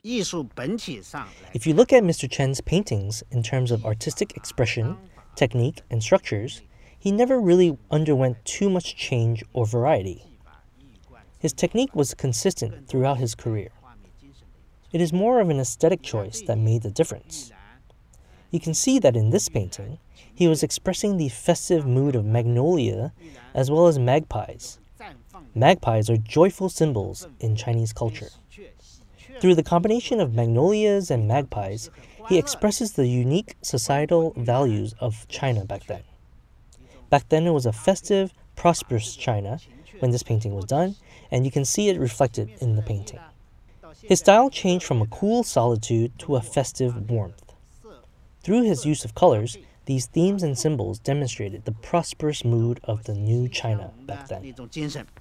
If you look at Mr. Chen's paintings in terms of artistic expression, technique, and structures, he never really underwent too much change or variety. His technique was consistent throughout his career. It is more of an aesthetic choice that made the difference. You can see that in this painting, he was expressing the festive mood of magnolia as well as magpies. Magpies are joyful symbols in Chinese culture. Through the combination of magnolias and magpies, he expresses the unique societal values of China back then. Back then, it was a festive, prosperous China when this painting was done, and you can see it reflected in the painting. His style changed from a cool solitude to a festive warmth. Through his use of colors, these themes and symbols demonstrated the prosperous mood of the new China back then.